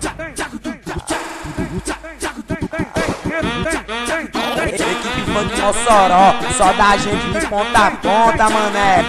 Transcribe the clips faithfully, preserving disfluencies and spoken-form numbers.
Equipe Funk Mossoró, só da gente de ponta a ponta, mané.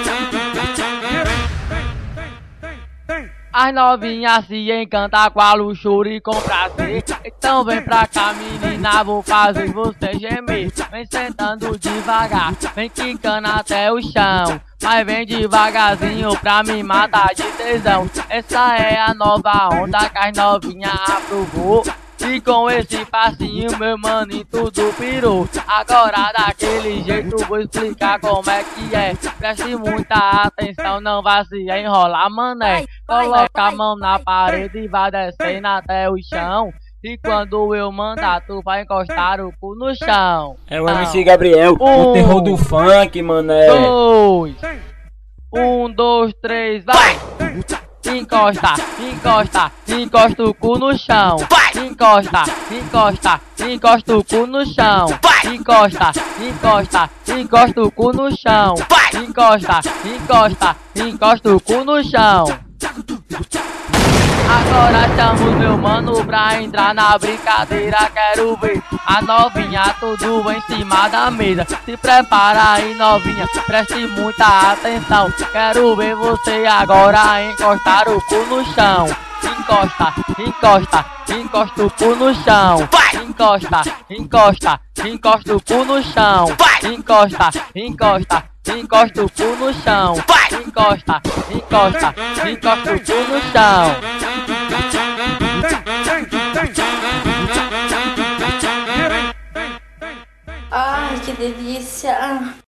As novinhas se encantam com a luxúria e com prazer. Então vem pra cá, menina, vou fazer você gemer. Vem sentando devagar, vem quicando até o chão. Mas vem devagarzinho pra me matar de tesão. Essa é a nova onda que as novinhas aprovou. E com esse passinho, meu mano, tudo pirou. Agora daquele jeito vou explicar como é que é. Preste muita atenção, não vá se enrolar, mané. Coloca a mão na parede e vai descendo até o chão. E quando eu mandar, tu vai encostar o cu no chão. É o M C Gabriel, um, o terror do funk, mané. Dois, um, dois, três, vai! Encosta, encosta, encosta o cu no chão. Encosta, encosta, encosta o cu no chão. Encosta, encosta, encosta o cu no chão. Encosta, encosta, encosta o cu no chão. Agora chamo meu mano pra entrar na brincadeira. Quero ver a novinha tudo em cima da mesa. Se prepara aí, novinha, preste muita atenção. Quero ver você agora encostar o cu no chão. Encosta, encosta, encosta o cu no chão. Encosta, encosta, encosta o cu no chão. Encosta, encosta, encosta o cu no chão. Encosta, encosta, encosta o cu no chão. Ai, que delícia!